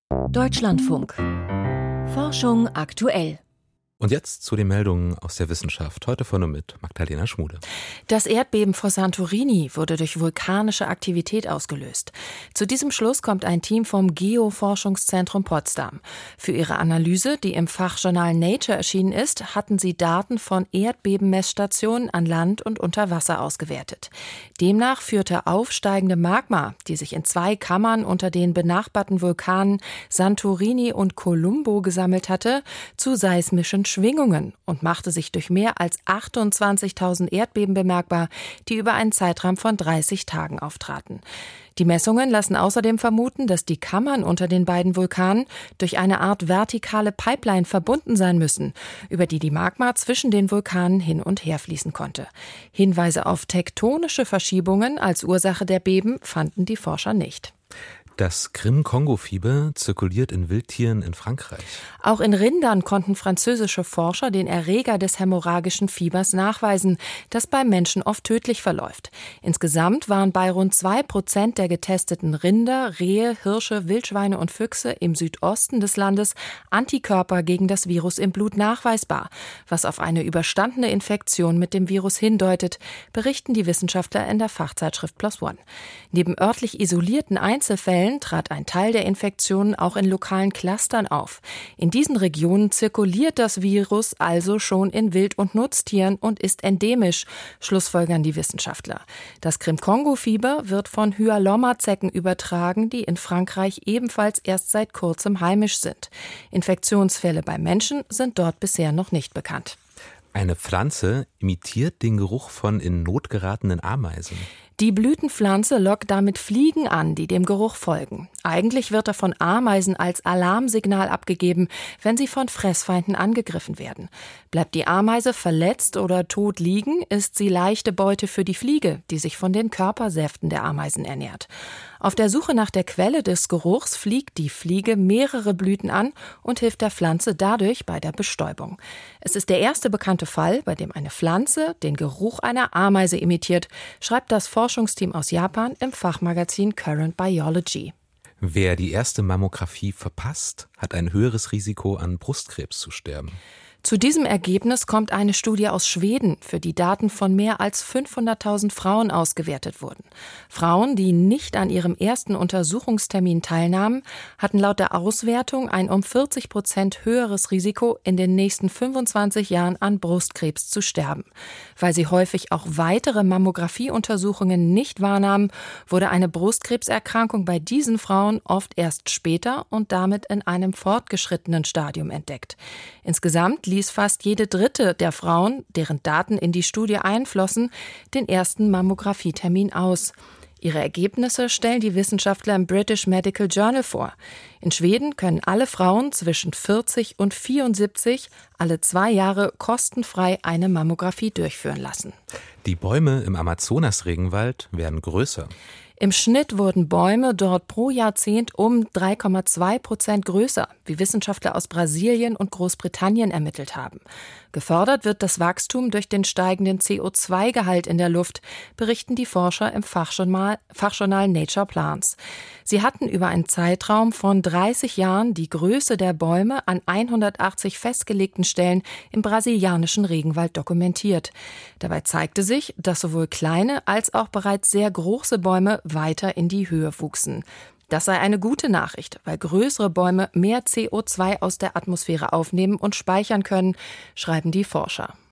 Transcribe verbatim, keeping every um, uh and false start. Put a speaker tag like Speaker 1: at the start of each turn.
Speaker 1: Deutschlandfunk. Forschung aktuell.
Speaker 2: Und jetzt zu den Meldungen aus der Wissenschaft. Heute von und mit Magdalena Schmude.
Speaker 1: Das Erdbeben vor Santorini wurde durch vulkanische Aktivität ausgelöst. Zu diesem Schluss kommt ein Team vom Geoforschungszentrum Potsdam. Für ihre Analyse, die im Fachjournal Nature erschienen ist, hatten sie Daten von Erdbebenmessstationen an Land und unter Wasser ausgewertet. Demnach führte aufsteigende Magma, die sich in zwei Kammern unter den benachbarten Vulkanen Santorini und Colombo gesammelt hatte, zu seismischen Schwingungen und machte sich durch mehr als achtundzwanzigtausend Erdbeben bemerkbar, die über einen Zeitraum von dreißig Tagen auftraten. Die Messungen lassen außerdem vermuten, dass die Kammern unter den beiden Vulkanen durch eine Art vertikale Pipeline verbunden sein müssen, über die die Magma zwischen den Vulkanen hin und her fließen konnte. Hinweise auf tektonische Verschiebungen als Ursache der Beben fanden die Forscher nicht.
Speaker 2: Das Krim-Kongo-Fieber zirkuliert in Wildtieren in Frankreich.
Speaker 1: Auch in Rindern konnten französische Forscher den Erreger des hämorrhagischen Fiebers nachweisen, das beim Menschen oft tödlich verläuft. Insgesamt waren bei rund zwei Prozent der getesteten Rinder, Rehe, Hirsche, Wildschweine und Füchse im Südosten des Landes Antikörper gegen das Virus im Blut nachweisbar, was auf eine überstandene Infektion mit dem Virus hindeutet, berichten die Wissenschaftler in der Fachzeitschrift PLOS ONE. Neben örtlich isolierten Einzelfällen trat ein Teil der Infektionen auch in lokalen Clustern auf. In diesen Regionen zirkuliert das Virus also schon in Wild- und Nutztieren und ist endemisch, schlussfolgern die Wissenschaftler. Das Krim-Kongo-Fieber wird von Hyalomma-Zecken übertragen, die in Frankreich ebenfalls erst seit kurzem heimisch sind. Infektionsfälle bei Menschen sind dort bisher noch nicht bekannt.
Speaker 2: Eine Pflanze imitiert den Geruch von in Not geratenen Ameisen.
Speaker 1: Die Blütenpflanze lockt damit Fliegen an, die dem Geruch folgen. Eigentlich wird er von Ameisen als Alarmsignal abgegeben, wenn sie von Fressfeinden angegriffen werden. Bleibt die Ameise verletzt oder tot liegen, ist sie leichte Beute für die Fliege, die sich von den Körpersäften der Ameisen ernährt. Auf der Suche nach der Quelle des Geruchs fliegt die Fliege mehrere Blüten an und hilft der Pflanze dadurch bei der Bestäubung. Es ist der erste bekannte Fall, bei dem eine Pflanze den Geruch einer Ameise imitiert, schreibt das Forschungsteam aus Japan im Fachmagazin Current Biology.
Speaker 2: Wer die erste Mammographie verpasst, hat ein höheres Risiko, an Brustkrebs zu sterben.
Speaker 1: Zu diesem Ergebnis kommt eine Studie aus Schweden, für die Daten von mehr als fünfhunderttausend Frauen ausgewertet wurden. Frauen, die nicht an ihrem ersten Untersuchungstermin teilnahmen, hatten laut der Auswertung ein um vierzig Prozent höheres Risiko, in den nächsten fünfundzwanzig Jahren an Brustkrebs zu sterben. Weil sie häufig auch weitere Mammographieuntersuchungen nicht wahrnahmen, wurde eine Brustkrebserkrankung bei diesen Frauen oft erst später und damit in einem fortgeschrittenen Stadium entdeckt. Insgesamt ließ fast jede dritte der Frauen, deren Daten in die Studie einflossen, den ersten Mammografietermin aus. Ihre Ergebnisse stellen die Wissenschaftler im British Medical Journal vor. In Schweden können alle Frauen zwischen vierzig und vierundsiebzig alle zwei Jahre kostenfrei eine Mammographie durchführen lassen.
Speaker 2: Die Bäume im Amazonas-Regenwald werden größer.
Speaker 1: Im Schnitt wurden Bäume dort pro Jahrzehnt um drei Komma zwei Prozent größer, wie Wissenschaftler aus Brasilien und Großbritannien ermittelt haben. Gefördert wird das Wachstum durch den steigenden C O zwei Gehalt in der Luft, berichten die Forscher im Fachjournal, Fachjournal Nature Plants. Sie hatten über einen Zeitraum von dreißig Jahren die Größe der Bäume an hundertachtzig festgelegten Stellen im brasilianischen Regenwald dokumentiert. Dabei zeigte sich, dass sowohl kleine als auch bereits sehr große Bäume weiter in die Höhe wuchsen. Das sei eine gute Nachricht, weil größere Bäume mehr C O zwei aus der Atmosphäre aufnehmen und speichern können, schreiben die Forscher.